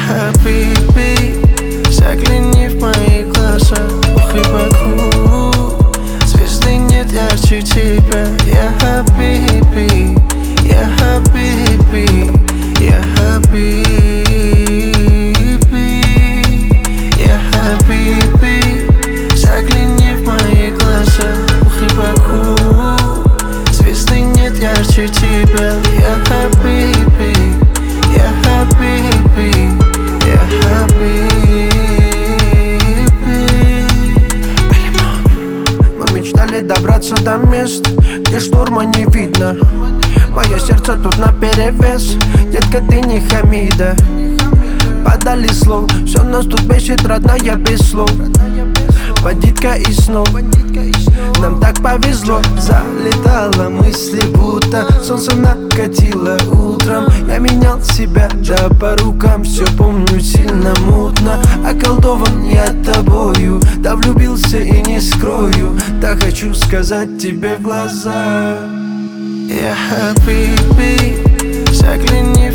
хабиби, загляни в мои глаза. Ох и Баку, звезды нет ярче тебя. Я хабиби, я хабиби, я хабиби, я хабиби, загляни в мои глаза. Ох и Баку, звезды нет ярче тебя. Я хабиби, я хабиби, я хабиби. Мы мечтали добраться до места, где шторма не видно. Мое сердце тут наперевес, детка, ты не Хамида. Подали слов, все нас тут бесит, родная, без слов. Водитка и снов, нам так повезло. Залетала мысли, будто солнце накатило утром. Я менял себя, да по рукам все помню сильно мутно. Околдован я тобою, да влюбился и не скрою. Так хочу сказать тебе в глаза. Я хабиби, загляни